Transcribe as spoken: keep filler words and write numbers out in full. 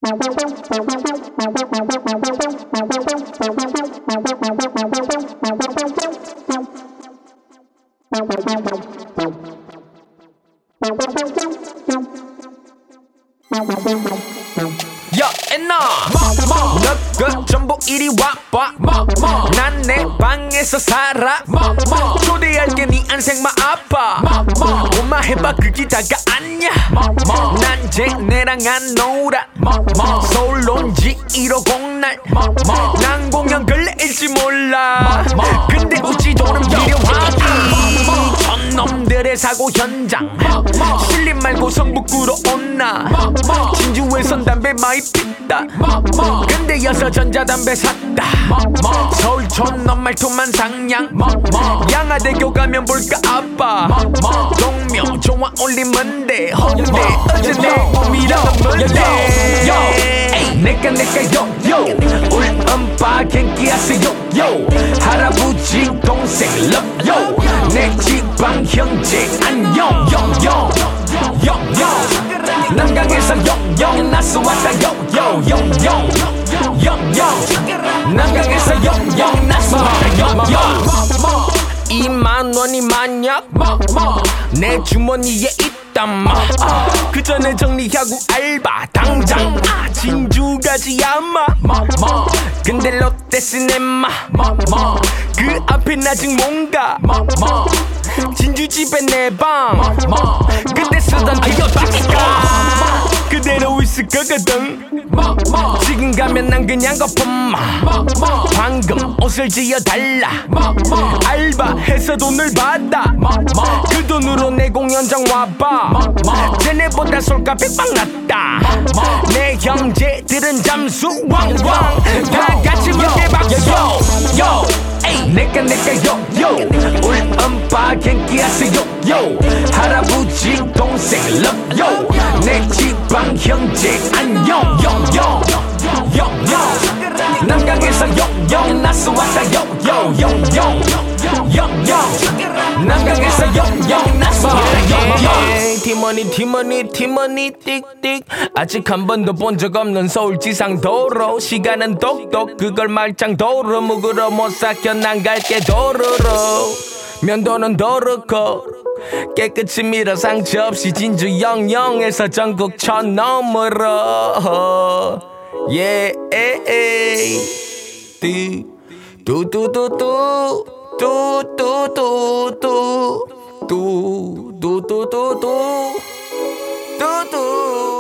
야, 엔나 너그 전부 이리 와봐 난 내 방에서 살아 초대할게 네 안색만 아파 엄마 해봐 그게 다가 아냐 난 쟤네랑 안 놀아 서울론지 일오공날 난 공연 걸레일지 몰라 근데 어찌 돈은 필요하지 촌놈들의 사고 현장 실림 말고 성북구로 온나 진주에선 담배 많이 폈다 근데 여서 전자담배 샀다 서울 촌놈 말투만 상냥 양화대교 가면 볼까 아빠 동묘 좋아 올리면 홍대 어제 내 꿈이라는 뭔데 내가 내가 요요 울 엄마 갱기하세요 요 할아버지 동생 럽요 내 지방 형제 안녕 요요 요요 남강에서 요요 나서 왔다 요요 요요 요요 남강에서 요요 나서 왔다 요요 이만 원이 만약 내 주머니에 있단 마 그 전에 정리하고 알바 당장 진주 가지 아마 근데 롯데시네마 그 앞엔 아직 뭔가 진주 집에 내 방 그때 쓰던 기억박스가 그대로 있을 거거든 지금 가면 난 그냥 거품마 방금 옷을 지어달라 알바해서 돈을 받아 그 돈으로 내 공연장 와봐 쟤네보다 솔가 백방 낫다 내 형제들은 잠수 왕왕 다 같이 먹게 박수 요 내가 내가 요요 울 엄마 갱기하세요 요 할아버지 동생 럽요 내 지방 형제 안녕 요요 요요 남강에서 요요 나서 왔다 요요 요요 요요 남강에서 요요 나서 왔다 요요 티머니 티머니 티머니 띡띡 아직 한 번도 본 적 없는 서울 지상도로 시간은 똑똑 그걸 말짱도로 묵으러 못 삭혀 난 갈게 도로로 면도는 도르고 깨끗이 밀어 상처 없이 진주 영영에서 전국 촌놈으로 예 뚜뚜뚜뚜 뚜뚜뚜뚜 뚜뚜뚜뚜 뚜뚜